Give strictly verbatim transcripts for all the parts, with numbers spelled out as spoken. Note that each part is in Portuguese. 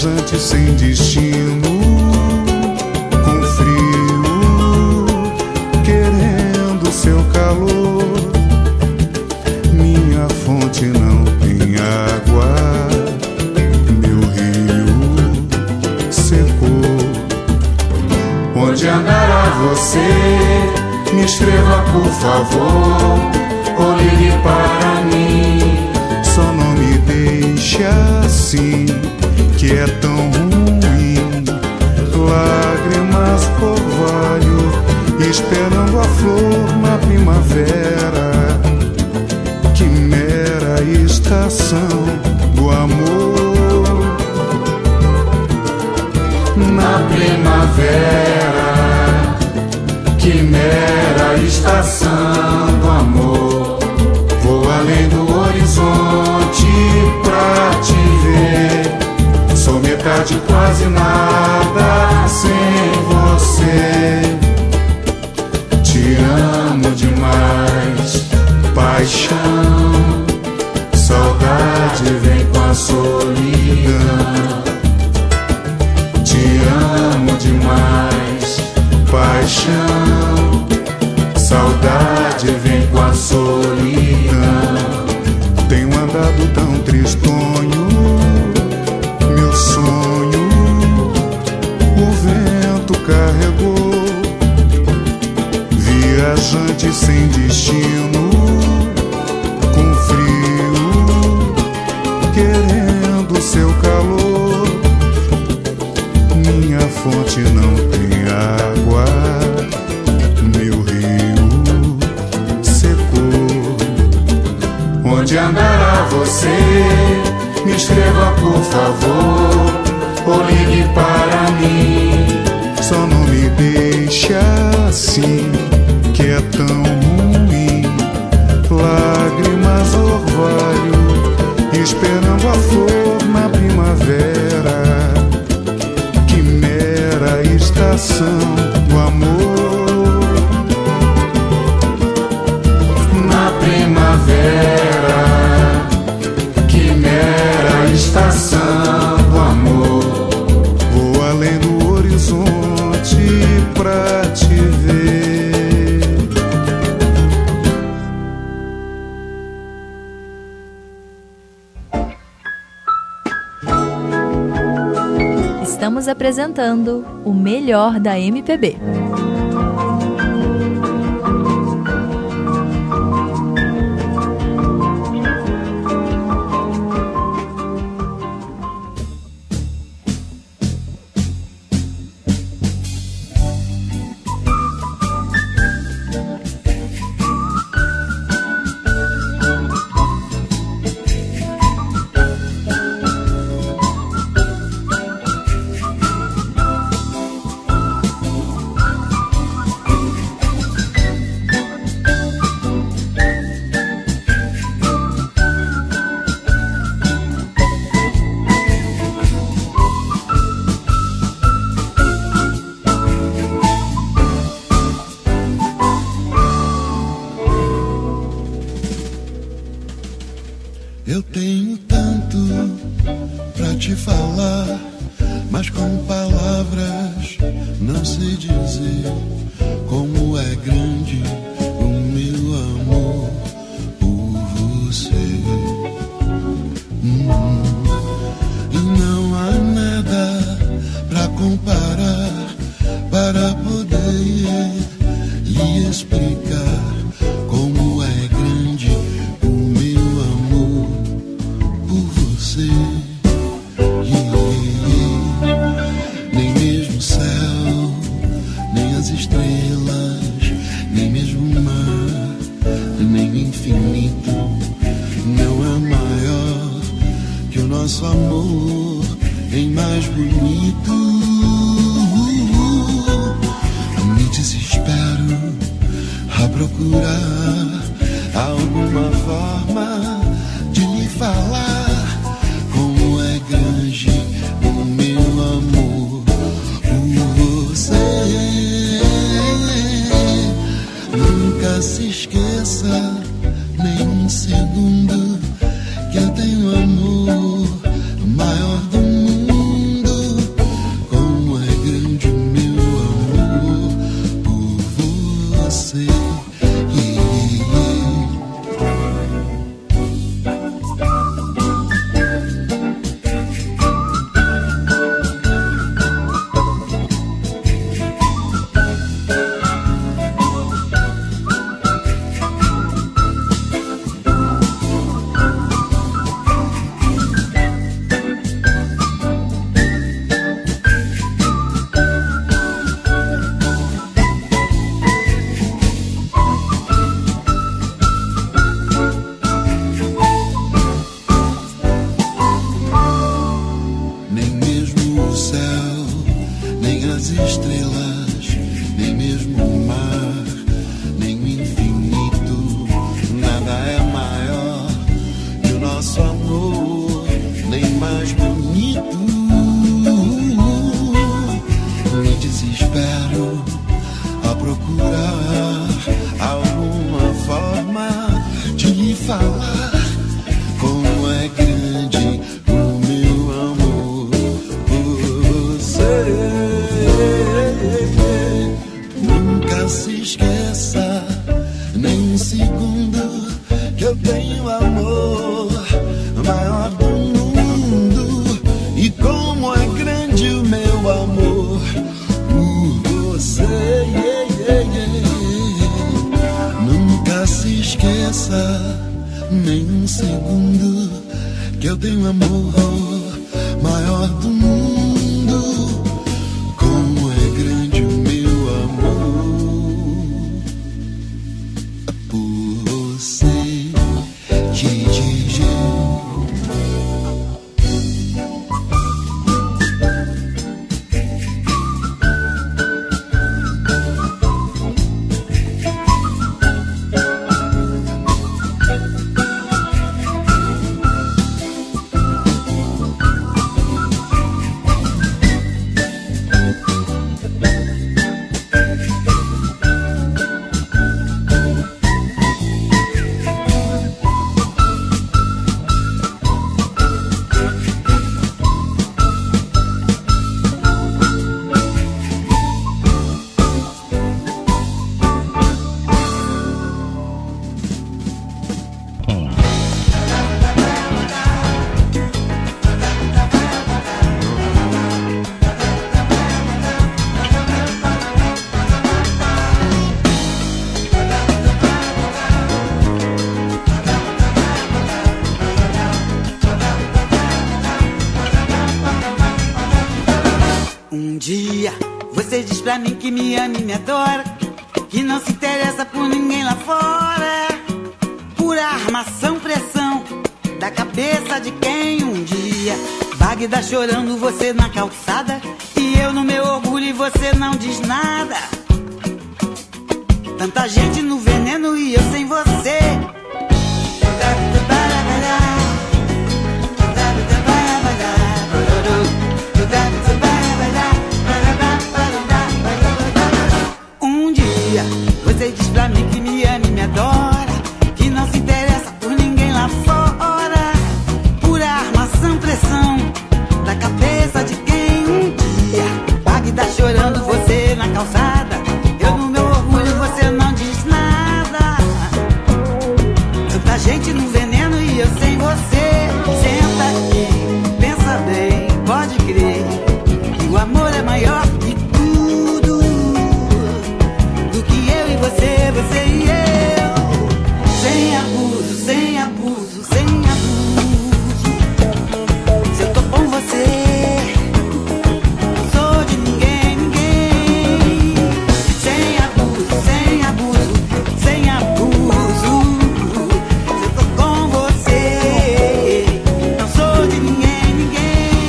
viajante sem destino, com frio, querendo seu calor. Minha fonte não tem água, meu rio secou. Onde andará você? Me escreva por favor, ou ligue para mim. Só não me deixa assim, que é tão ruim. Lágrimas, orvalho, esperando a flor na primavera. Que mera estação do amor. Na primavera, que mera estação do amor. Vou além do horizonte pra te ver. Sou metade, quase nada sem você. Te amo demais, paixão. Saudade vem com a solidão. Te amo demais, paixão. Saudade vem com a solidão. Tenho andado tão tristonho, meu sonho o vento carregou. Viajante sem destino, com frio, querendo seu calor. Minha fonte não tem água, meu rio secou. Onde andará você? Me escreva por favor, ou ligue para mim. Só não me deixa assim, que é tão ruim. Lágrimas, orvalho, esperando a flor na primavera. Que mera estação do amor. Na primavera, que mera estação do amor. Vou além do horizonte pra te ver. Estamos apresentando o melhor da M P B. Eu tenho tanto pra te falar, mas com palavras não sei dizer como é grande o meu amor por você. Hum, e não há nada pra comparar, para poder lhe explicar como é grande o meu amor por você. Yeah, yeah. Nem mesmo o céu, nem as estrelas, nem mesmo o mar, nem o infinito não é maior que o nosso amor, nem mais bonito. Me desespero a procurar alguma forma de lhe falar como é grande o meu amor por você. Nunca se esqueça nem um segundo que eu tenho amor maior do mundo. você. Yeah, yeah. Pra mim que me ama e me adora, que não se interessa por ninguém lá fora. Pura armação, pressão da cabeça de quem um dia Bagdá chorando, você na calçada, e eu no meu orgulho e você não diz nada. Tanta gente no veneno e eu sem você. Você diz pra mim que me ama e me adora, que não se interessa por ninguém lá fora. Pura armação, pressão da cabeça de quem um dia Bagdá chorando, você na calçada, eu no meu orgulho, você não diz nada. Tanta gente no veneno e eu sem você. Senta aqui, pensa bem, pode crer que o amor é maior que tudo, do que eu e você, você e eu. Sem abuso, sem abuso, sem abuso. Se eu tô com você, não sou de ninguém, ninguém. Sem abuso, sem abuso, sem abuso. Se eu tô com você, não sou de ninguém, ninguém.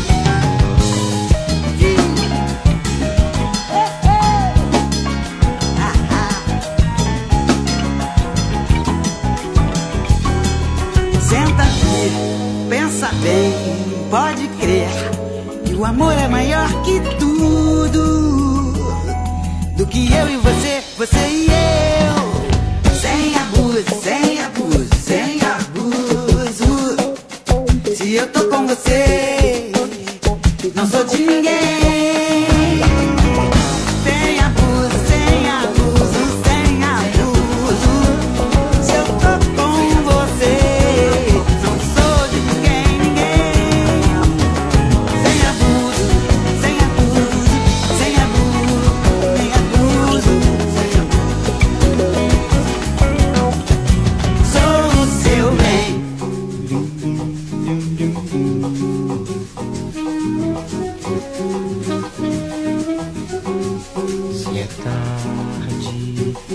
Senta aqui, pensa bem, pode crer que o amor é maior que tudo, do que eu e você, você e eu. Sem abuso, sem abuso, sem abuso. Se eu tô com você, não sou de ninguém. Sem abuso, sem abuso, sem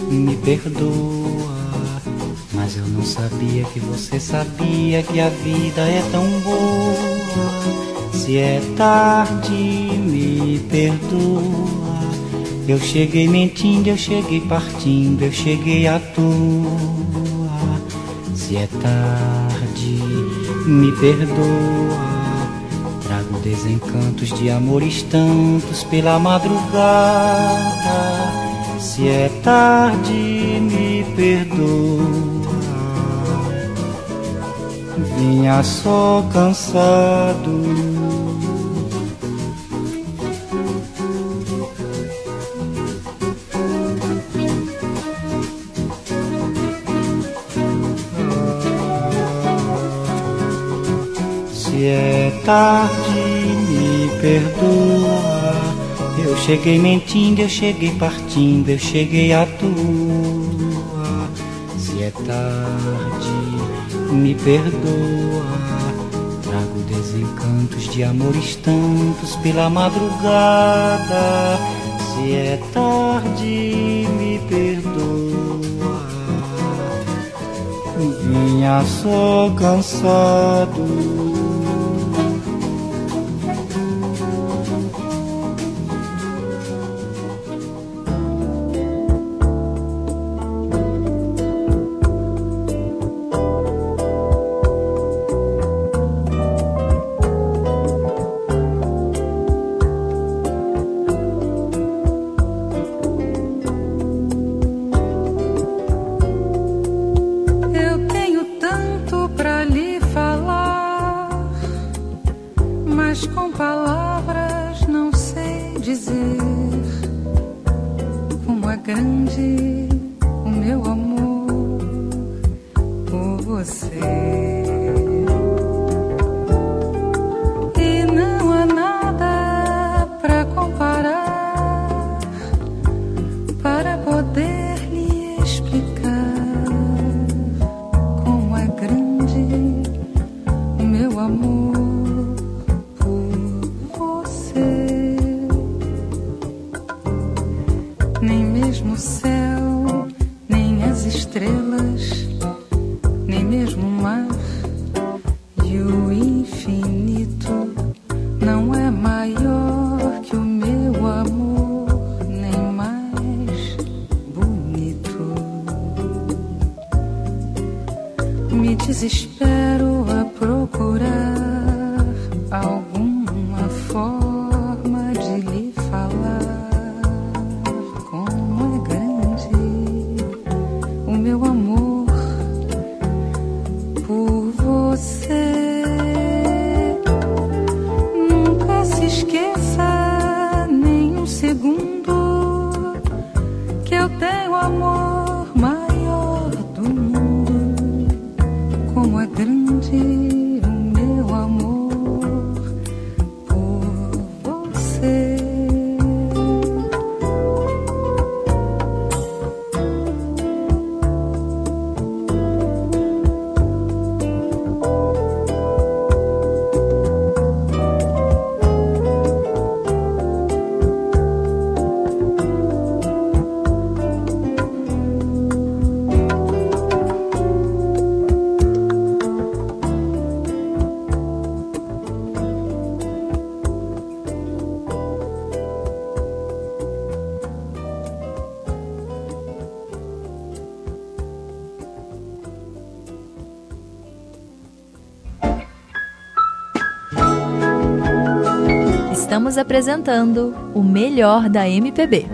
me perdoa, mas eu não sabia que você sabia que a vida é tão boa. Se é tarde, me perdoa. Eu cheguei mentindo, eu cheguei partindo, eu cheguei à toa. Se é tarde, me perdoa. Trago desencantos de amores tantos pela madrugada. Se é tarde, me perdoa. Vinha só cansado. Se é tarde, me perdoa. Eu cheguei mentindo, eu cheguei partindo, eu cheguei à toa. Se é tarde, me perdoa. Trago desencantos de amores tantos pela madrugada. Se é tarde, me perdoa. Vinha só cansado. Estamos apresentando o melhor da M P B.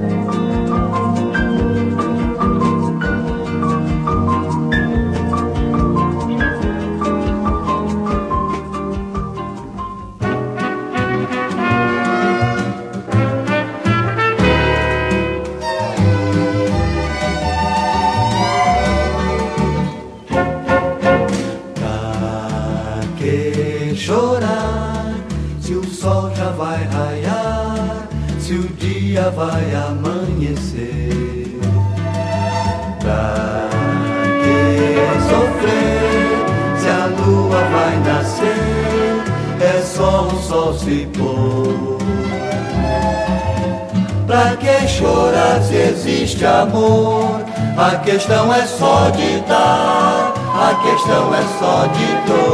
Pra que chorar se o sol já vai raiar, se o dia vai amanhecer? Pra que sofrer se a lua vai nascer? É só o sol se pôr. Pra que chorar se existe amor? A questão é só de dar, a questão é só de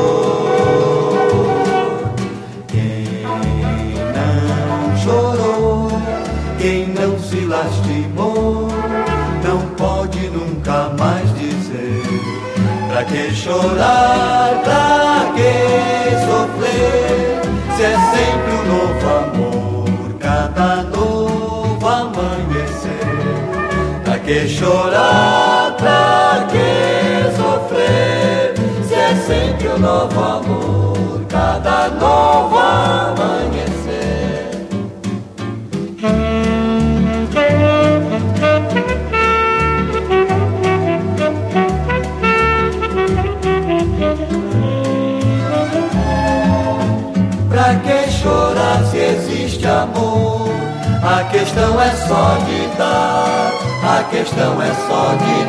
dor. Quem não chorou, quem não se lastimou, não pode nunca mais dizer. Pra que chorar, pra que sofrer, se é sempre um novo amor, cada novo amanhecer. Pra que chorar, pra que sofrer, se é sempre um novo amor, cada novo amanhecer. Pra que chorar se existe amor? A questão é só de dar, a questão é só de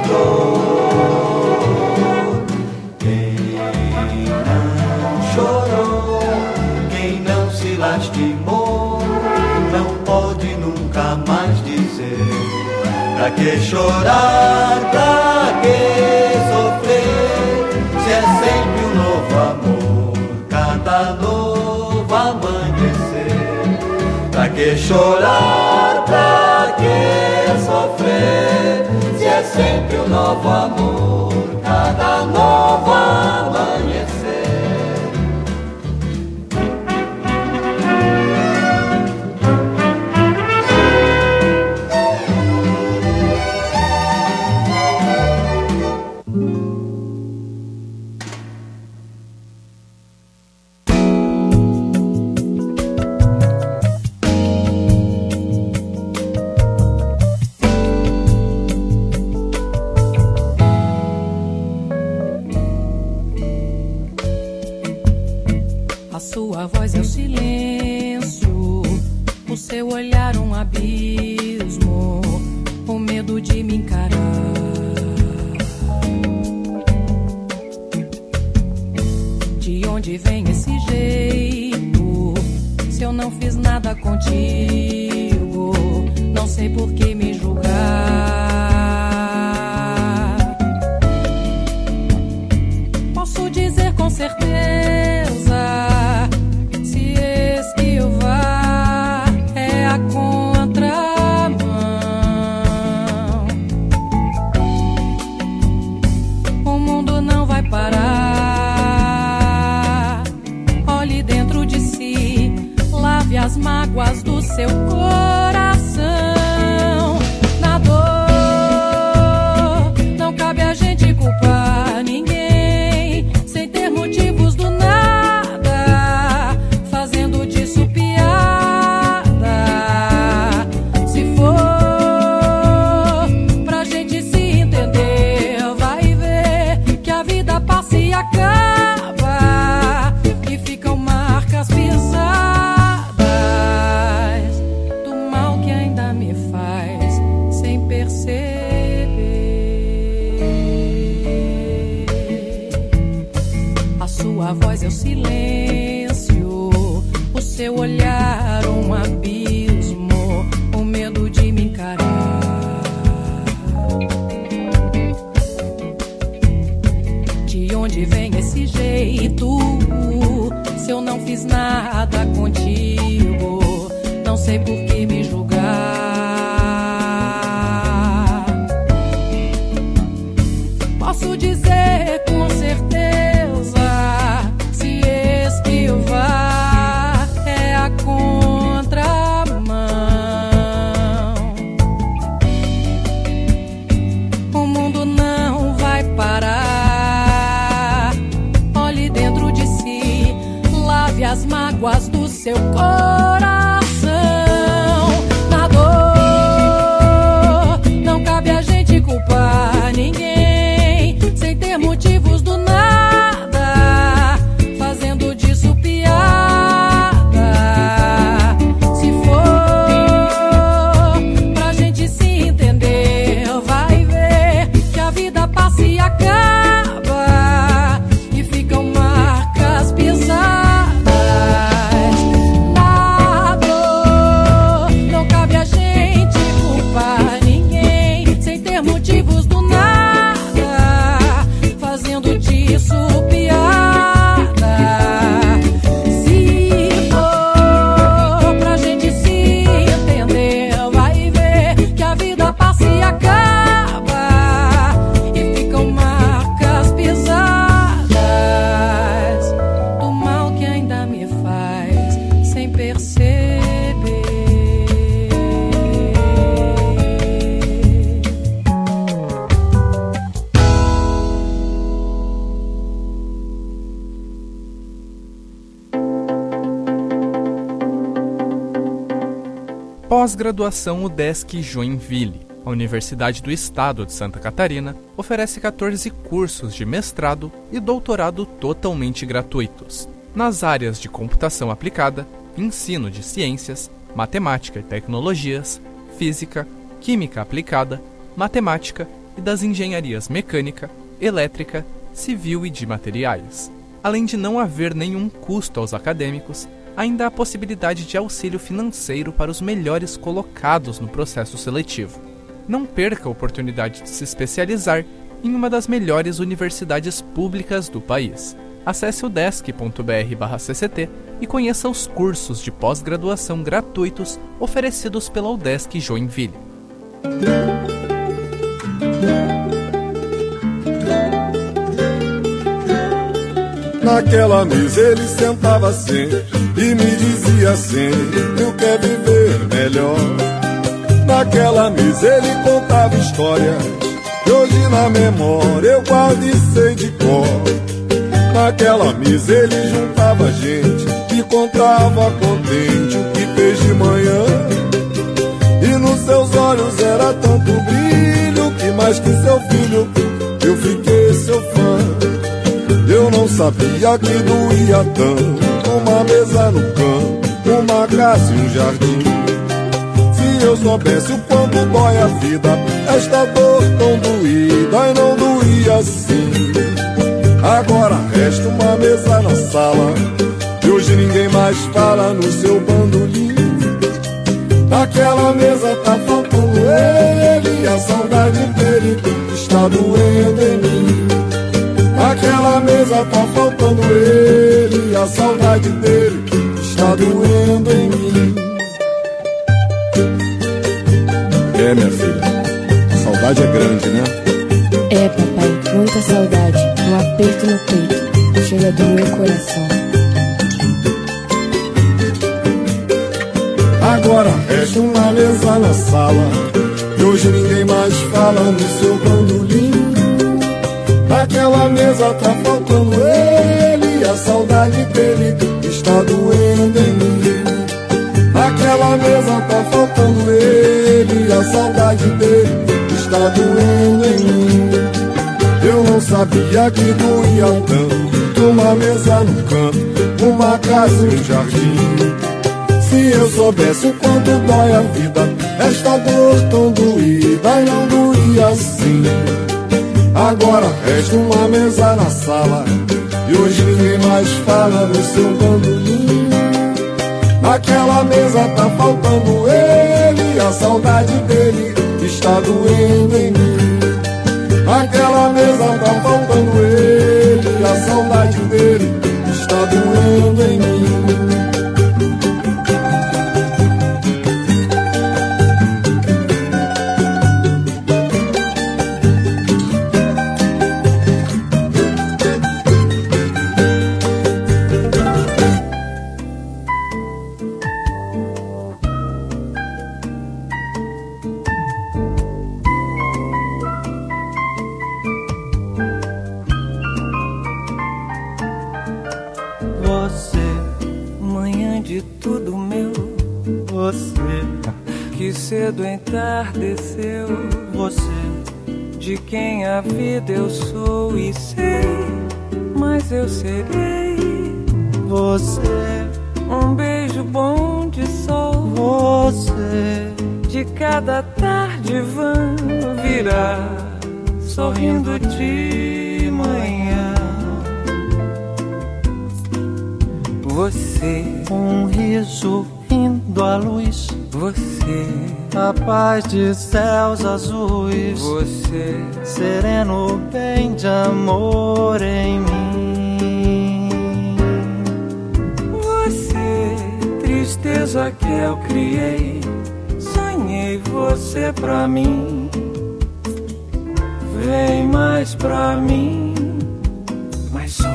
dor. Quem não chorou, quem não se lastimou, não pode nunca mais dizer. Pra que chorar, pra que sofrer, se é sempre um novo amor, cada novo amanhecer. Pra que chorar, pra que sofrer, se é sempre um novo amor, cada novo amanhecer. Sua voz é o silêncio, o seu olhar um abismo, o medo de me encarar. De onde vem esse jeito? Se eu não fiz nada contigo, não sei por que me julgar. Posso dizer com certeza, as mágoas do seu coração. Na dor, não cabe a gente culpar ninguém, sem ter motivos do nada, fazendo disso piada. Se for pra gente se entender, vai ver que a vida passa e acaba, e ficam marcas pisadas a voz é o silêncio, o seu olhar um abismo, o medo de me encarar. De onde vem esse jeito? Se eu não fiz nada contigo, não sei por que me julgar. Posso dizer com certeza, é a contramão. O mundo não vai parar. Olhe dentro de si, lave as mágoas do seu coração. Na dor, não cabe a gente culpar ninguém, sem ter motivos do nada, fazendo disso piada. Se for pra gente se entender, vai ver que a vida passa e acaba, e ficam marcas pisadas. Na Pós-graduação UDESC Joinville. A Universidade do Estado de Santa Catarina oferece quatorze cursos de mestrado e doutorado totalmente gratuitos, nas áreas de computação aplicada, ensino de ciências, matemática e tecnologias, física, química aplicada, matemática e das engenharias mecânica, elétrica, civil e de materiais. Além de não haver nenhum custo aos acadêmicos, ainda há possibilidade de auxílio financeiro para os melhores colocados no processo seletivo. Não perca a oportunidade de se especializar em uma das melhores universidades públicas do país. Acesse udesc ponto br barra C C T e conheça os cursos de pós-graduação gratuitos oferecidos pela UDESC Joinville. Naquela mesa ele sentava sempre e me dizia assim: eu quero viver melhor. Naquela mesa ele contava histórias que hoje na memória eu guardo e sei de cor. Naquela mesa ele juntava gente e contava contente o que fez de manhã. E nos seus olhos era tanto brilho que mais que seu filho eu fiquei seu fã. Eu não sabia que doía tanto uma mesa no campo, uma casa e um jardim. Se eu soubesse o quanto dói a vida, esta dor tão doída e não doía assim. Agora resta uma mesa na sala e hoje ninguém mais fala no seu bandolim. Naquela mesa tá faltando ele, a saudade dele está doendo em mim. Naquela mesa tá faltando ele, a saudade dele está doendo em mim. É, minha filha, a saudade é grande, né? É, papai, muita saudade, um aperto no peito, chega do meu coração. Agora resta uma mesa na sala e hoje ninguém mais fala no seu bandolim. Naquela mesa tá faltando ele, a saudade dele está doendo em mim. Naquela mesa tá faltando ele, a saudade dele está doendo em mim. Eu não sabia que doía tanto uma mesa no canto, uma casa e um jardim. Se eu soubesse o quanto dói a vida, esta dor tão doída e não doía assim. Agora resta uma mesa na sala e hoje ninguém mais fala no seu bandolim. Naquela mesa tá faltando ele, a saudade dele está doendo em mim. Naquela mesa tá faltando ele, a saudade dele está doendo em mim. Cedo entardeceu, você, de quem a vida eu sou e sei, mas eu serei você, um beijo bom de sol, você, de cada tarde vã virá, sorrindo de manhã. Você, um riso indo à luz, você, a paz de céus azuis, você, sereno bem de amor em mim. Você, tristeza que eu criei, sonhei você pra mim. Vem mais pra mim, mas só.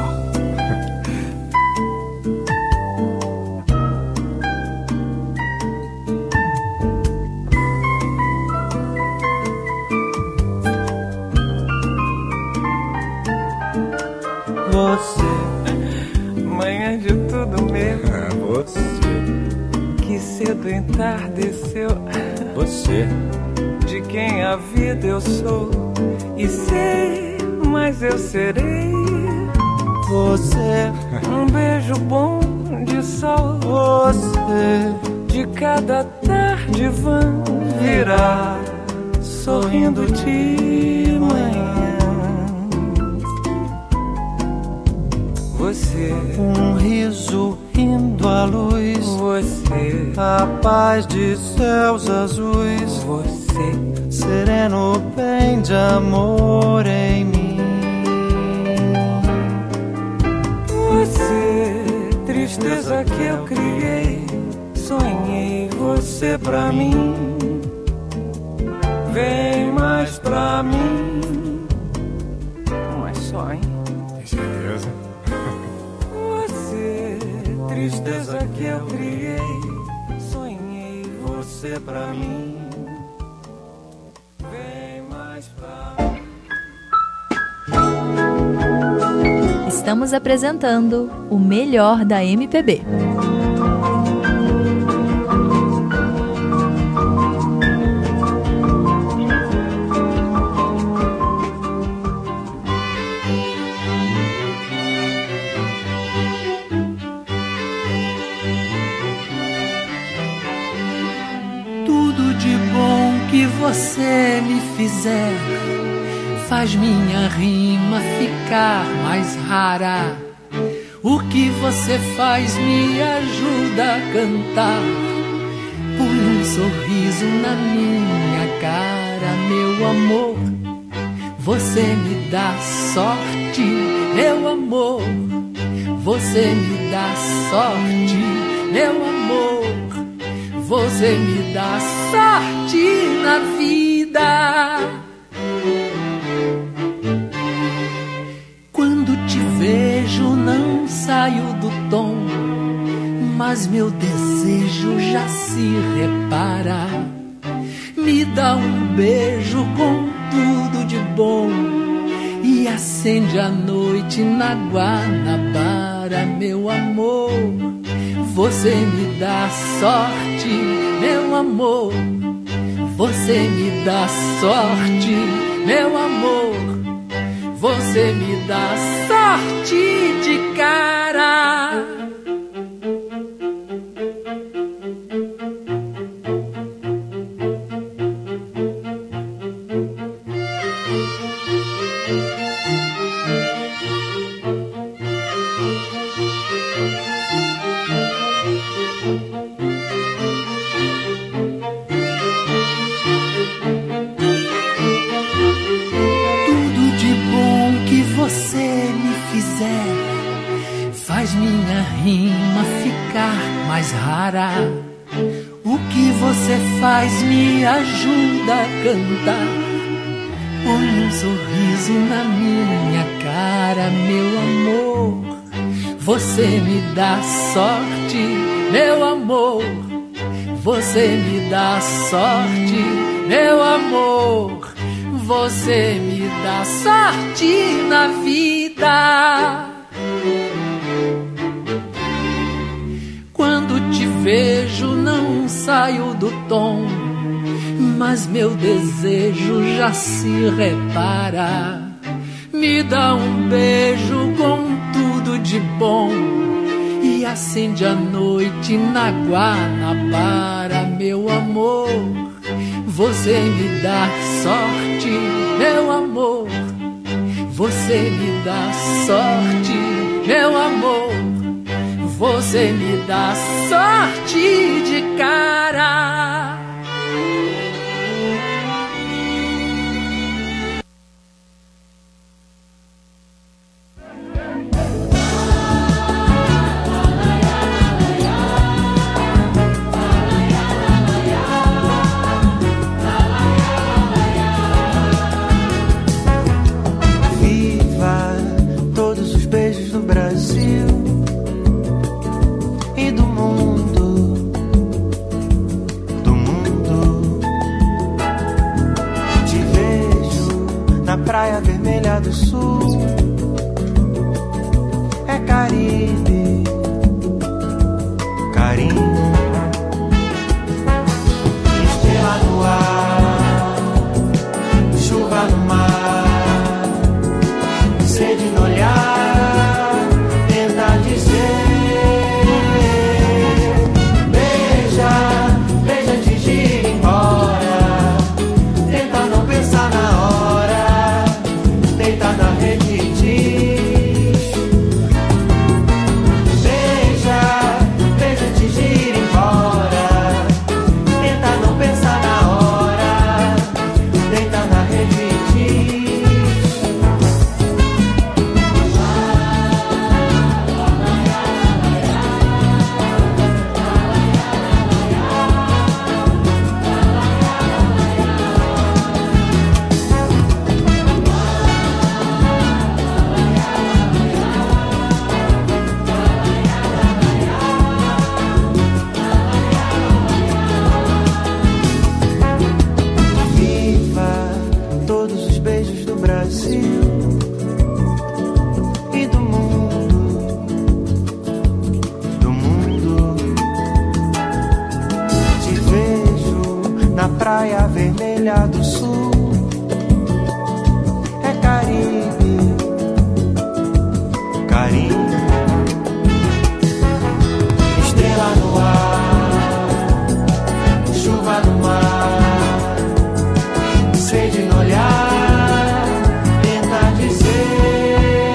Você, manhã de tudo meu, você, que cedo entardeceu. Você, de quem a vida eu sou e sei, mas eu serei. Você, um beijo bom de sol. Você, de cada tarde vã virá sorrindo de manhã. Você, um riso rindo à luz. Você, a paz de céus azuis. Você, sereno bem de amor em mim. Você, tristeza que eu criei, sonhei você pra mim. Vem mais pra mim. Não é só, hein? Tem certeza? Você, tristeza que eu criei, sonhei você pra mim. Vem mais pra mim. Estamos apresentando o melhor da M P B. Tudo de bom que você me fizer faz minha rima ficar mais rara. O que você faz me ajuda a cantar. Põe um sorriso na minha cara, meu amor. Você me dá sorte, meu amor. Você me dá sorte, meu amor. Você me dá sorte na vida. Quando te vejo não saio do tom, mas meu desejo já se repara. Me dá um beijo com tudo de bom e acende a noite na Guanabara, meu amor. Você me dá sorte, meu amor. Você me dá sorte, meu amor. Você me dá sorte de cara. Faz minha rima ficar mais rara. O que você faz me ajuda a cantar. Põe um sorriso na minha cara, meu amor. Você me dá sorte, meu amor. Você me dá sorte, meu amor. Você me dá sorte na vida. Quando te vejo não saio do tom, mas meu desejo já se repara. Me dá um beijo com tudo de bom e acende a noite na Guanabara, meu amor. Você me dá sorte, meu amor. Você me dá sorte, meu amor. Você me dá sorte de cara. Viva todos os beijos do Brasil e do mundo, do mundo. Te vejo na praia vermelha do sul. É Caribe, carinho. Brasil e do mundo, do mundo. Te vejo na praia vermelha do sul. É Caribe, carinho, estrela no ar, chuva no mar, sede no olhar, tenta dizer,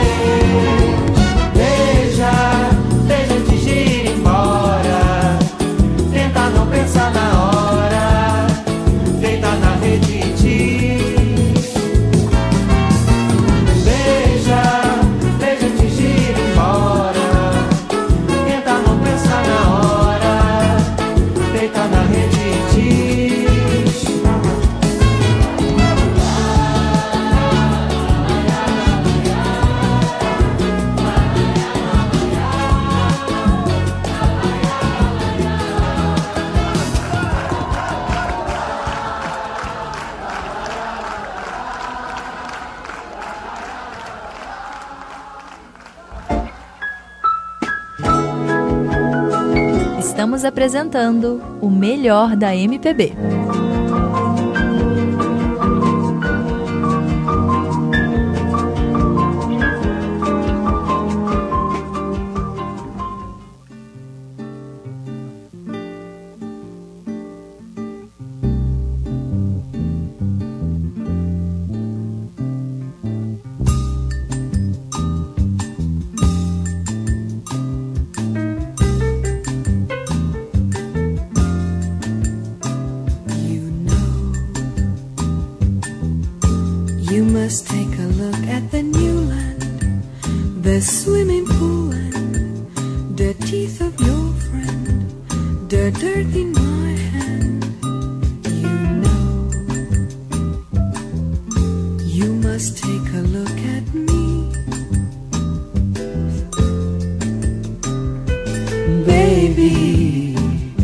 beija, beija antes de ir embora, tenta não pensar na hora, deita na rede e diz, beija, beija antes de ir embora, tenta não pensar na hora, deita na rede e diz. Estamos apresentando o melhor da M P B. You must take a look at the new land, the swimming pool and the teeth of your friend, the dirt in my hand. You know, you must take a look at me, baby,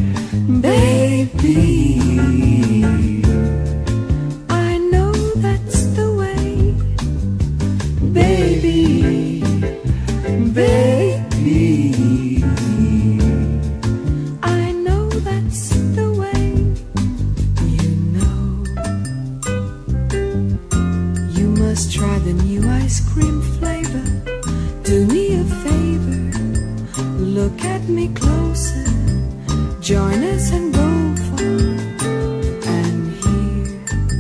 baby. Baby, I know that's the way. You know, you must try the new ice cream flavor. Do me a favor, look at me closer, join us and go far and hear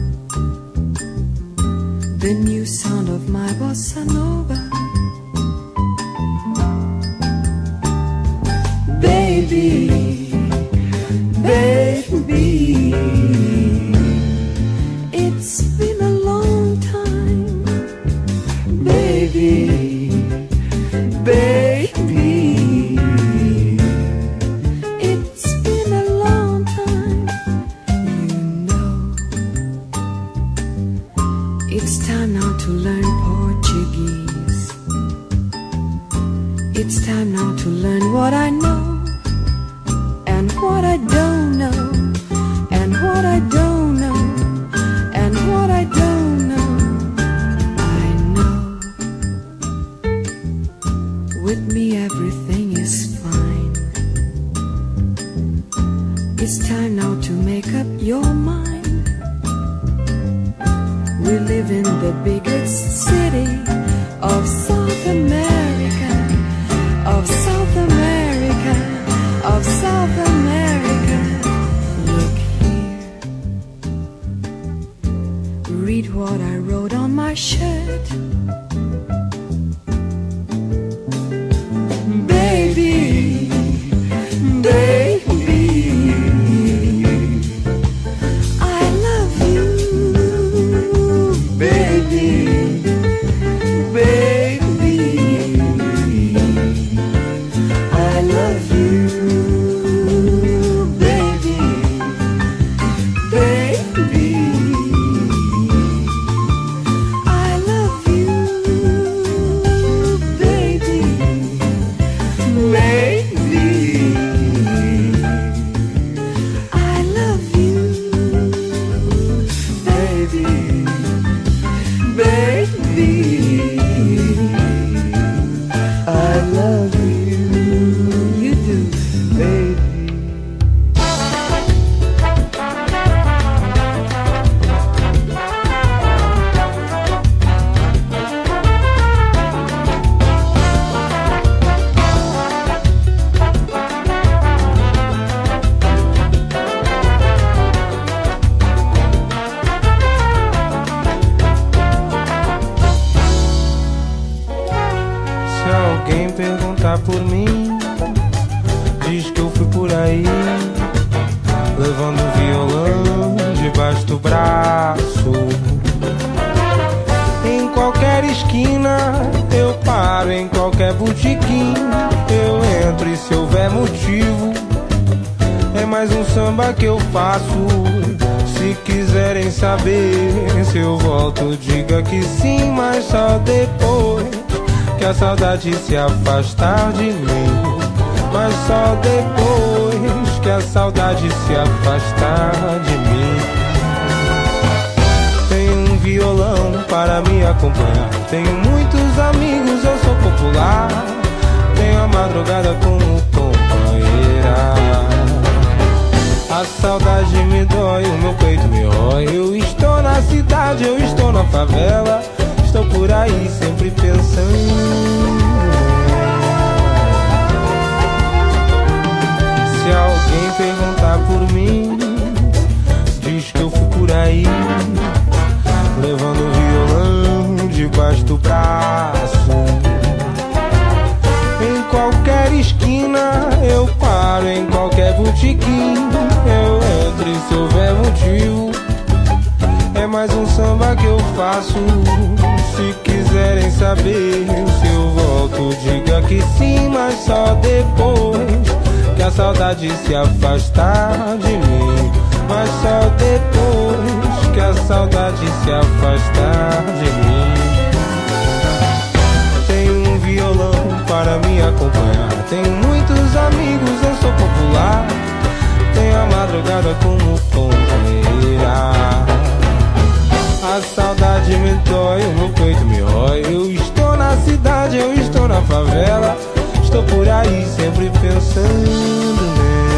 the new sound of my bossa nova. Baby, baby, it's been a long time. Baby, baby, it's been a long time. You know, it's time now to learn Portuguese. It's time now to learn what I know, what I don't know, and what I don't know, and what I don't know. I know, with me everything is fine. It's time now to make up your mind. We live in the biggest city of South America, of South America, of South America. Look here, read what I wrote on my shirt. Baby, baby, I love you. Baby, baby, I love you. I love you. perguntar por mim, diz que eu fui por aí, levando o violão debaixo do braço. Em qualquer esquina eu paro, em qualquer botequim eu entro, e se houver motivo é mais um samba que eu faço. Se quiserem saber se eu volto, diga que sim, mas só depois que a saudade se afastar de mim. Mas só depois que a saudade se afastar de mim. Tenho um violão para me acompanhar, tenho muitos amigos, eu sou popular, tenho a madrugada como companheira. A saudade me dói, o meu peito me rói. Eu estou na cidade, eu estou na favela, estou por aí sempre pensando. Se alguém perguntar por mim, diz que eu fui por aí, levando o violão debaixo do braço. Em qualquer esquina eu paro, em qualquer botequim eu entro, e se houver motivo é mais um samba que eu faço. Se quiserem saber se eu volto, diga que sim, mas só depois que a saudade se afastar de mim. Mas só depois que a saudade se afastar de mim. Tenho um violão para me acompanhar, tenho muitos amigos, eu sou popular, tenho a madrugada como companheira. A saudade me dói, o meu peito me rói. Eu estou na cidade, eu estou na favela, estou por aí sempre pensando nela.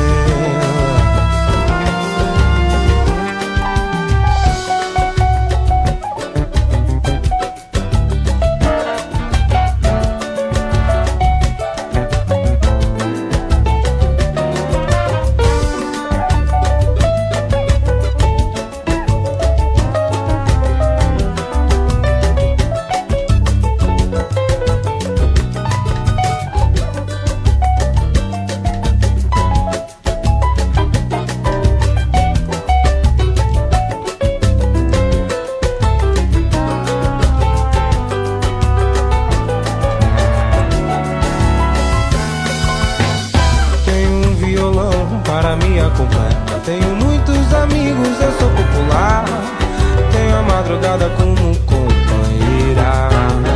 Tenho muitos amigos, eu sou popular, tenho a madrugada como companheira.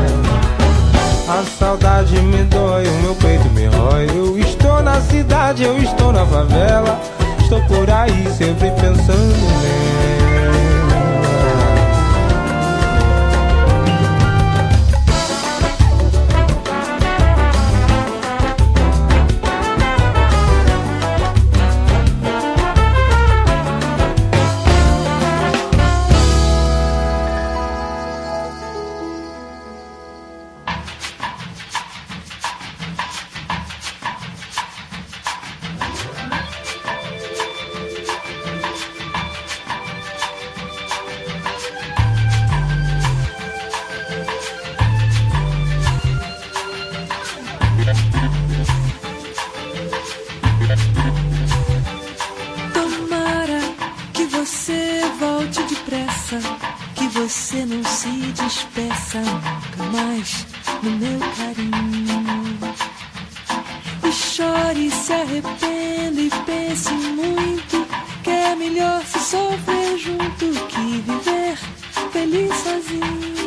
A saudade me dói, o meu peito me rói. Eu estou na cidade, eu estou na favela, estou por aí sempre pensando nela. Tomara que você volte depressa, que você não se despeça nunca mais no meu carinho. E chore, se arrependa e pense muito, que é melhor se sofrer junto que viver feliz sozinho.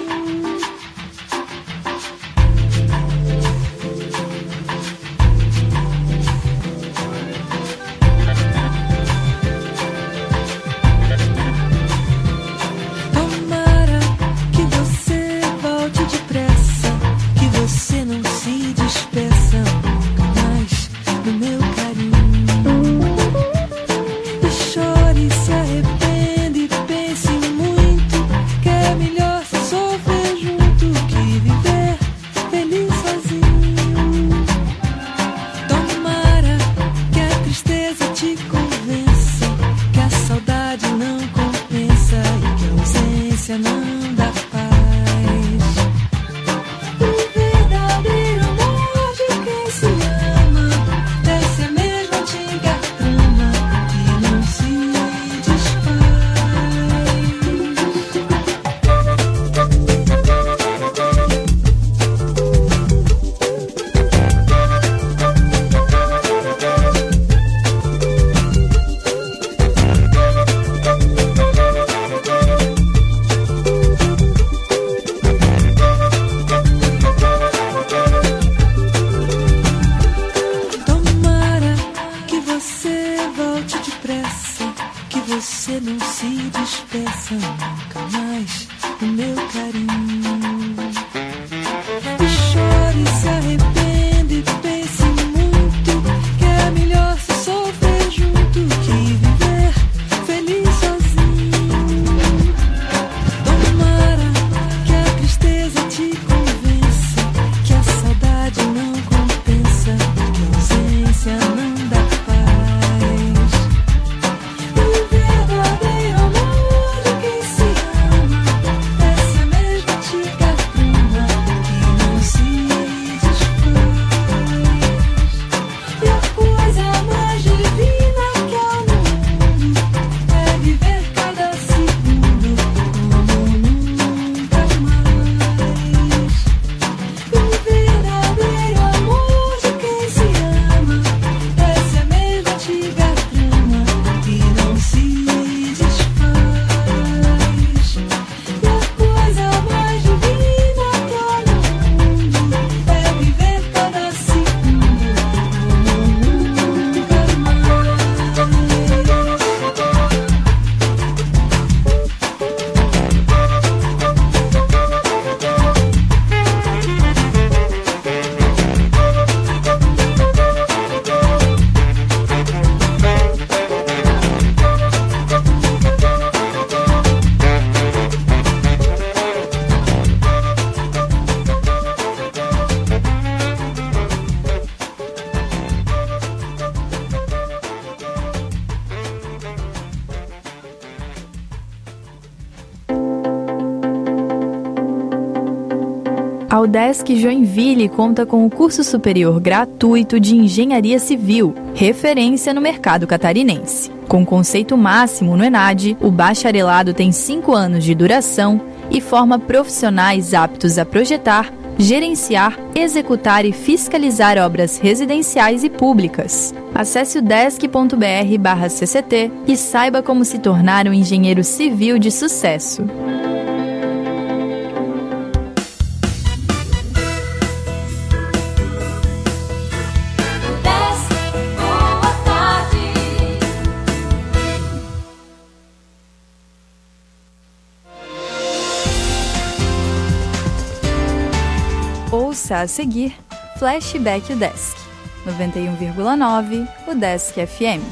Chore, se arrepende e pense muito, que é melhor se sofrer A UDESC Joinville conta com o curso superior gratuito de Engenharia Civil, referência no mercado catarinense. Com conceito máximo no ENAD, o bacharelado tem cinco anos de duração e forma profissionais aptos a projetar, gerenciar, executar e fiscalizar obras residenciais e públicas. Acesse o udesc ponto br barra C C T e saiba como se tornar um engenheiro civil de sucesso. Ouça a seguir Flashback UDESC, noventa e um vírgula nove UDESC F M.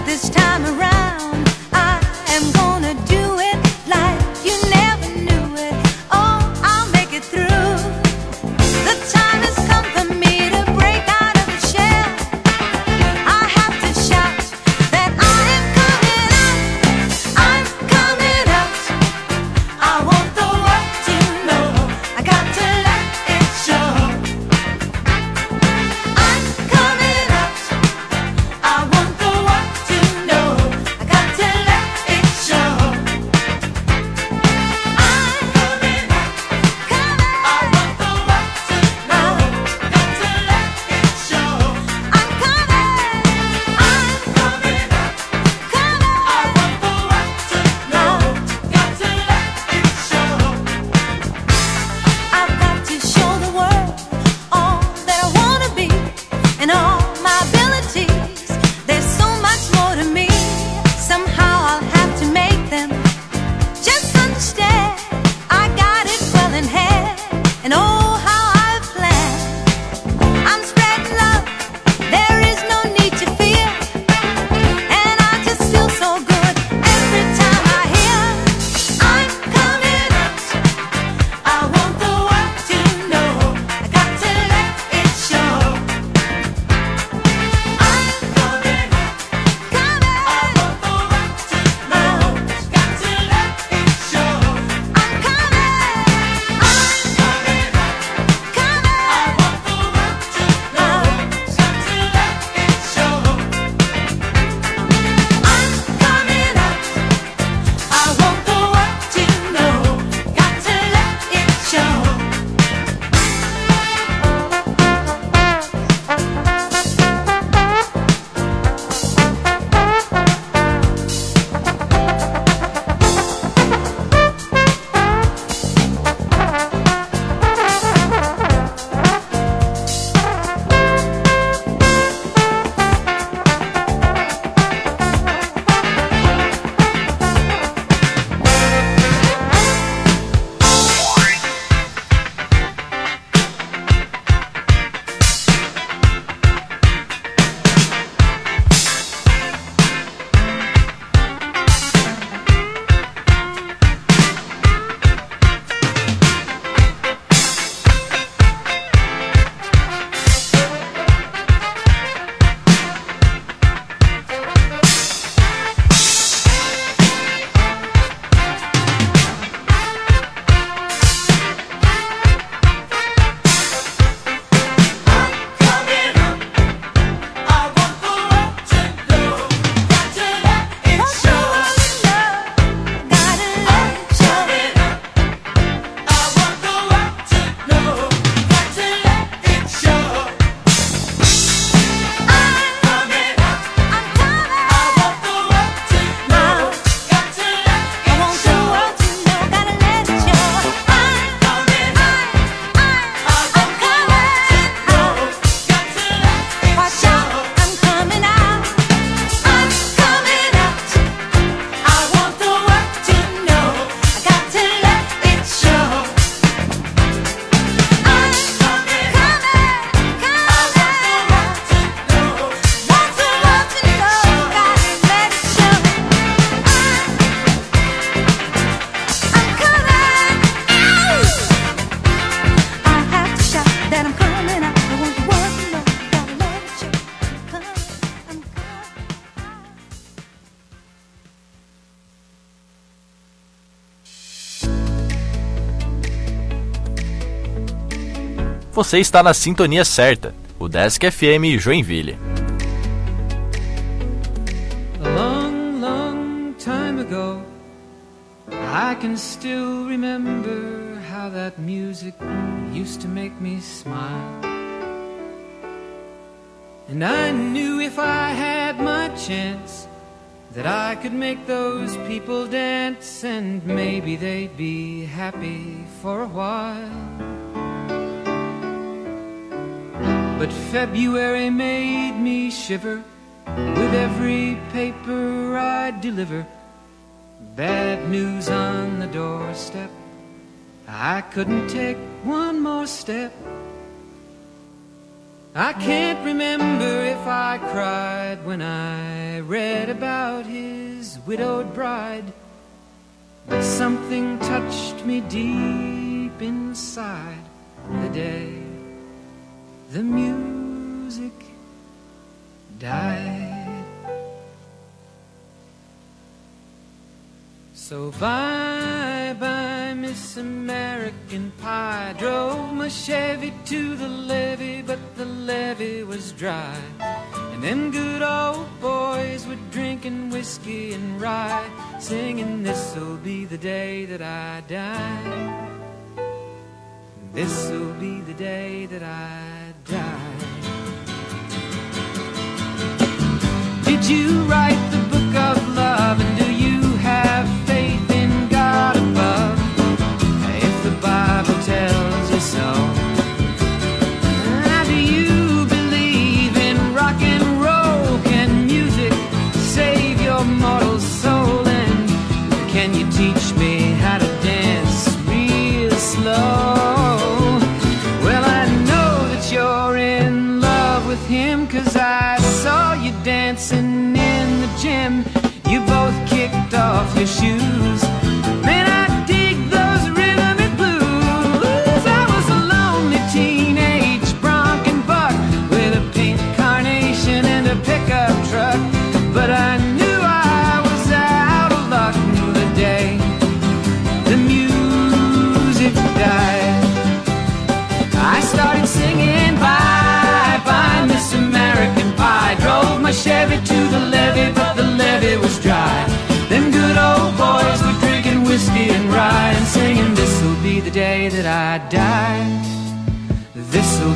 this time around. I am gonna do it like you never knew it. Oh, I'll make it through. The time has come for me to break out of the shell. I have to shout that I am coming out. I'm coming out. I want the world to know. I got to let it show. I'm coming out. I want the world to know. I got to let it show. I'm coming out. I want the world to know. Got to let it show. I'm coming. I'm coming out. I want the world to know. Got to let it show. I've got to show the world all that I wanna be and all my abilities. There's so much more to me. Somehow I'll have to make them just understand. I got it well in hand, and oh how I've planned. I'm spreading love. There is no need to fear, and I just feel so good every time I hear I'm coming out. I want the world to know. I got to let it show. I'm coming out. Coming. I want the world to know. Got to let it show. I'm coming. I'm coming out. Coming. I want the world to know. Got to let it show. I'm coming out. I want the world to know. Got to let it show. Watch out, I'm coming out. I'm coming out. I want the world to know. I got to let it show. I'm coming, coming, coming. Want the world to know. Got to let it show. I'm coming out. I have to shout that I'm coming out. I want the world to know. Gotta let it show. I'm coming, I'm Você está na sintonia certa, o Desk F M Joinville. A long, long time ago, I can still remember how that music used to make me smile. And I knew if I had my chance that I could make those people dance, and maybe they'd be happy for a while. But February made me shiver with every paper I deliver. Bad news on the doorstep. I couldn't take one more step. I can't remember if I cried when I read about his widowed bride, but something touched me deep inside the day the music died. So bye bye Miss American Pie. Drove my Chevy to the levee, but the levee was dry. And them good old boys were drinking whiskey and rye, singing this'll be the day that I die. This'll be the day that I die. Did you write the book of love, and do you have faith in God above? If the Bible tells you so, how do you believe in rock and roll? Can music save your mortal soul? And can you teach me how to dance real slow? Well, I know that you're in love with him, 'cause I saw you dancing in the gym. You both kicked off your shoes. Man, I dig those rhythmic blues. I was a lonely teenage bronc and buck with a pink carnation and a pickup truck, but I knew I was out of luck the day the music died. I started singing bye bye Miss American Pie. Drove my Chevy to the levee, but the levee was dry. Them good old boys were drinking whiskey and rye, and singing this'll be the day that I die.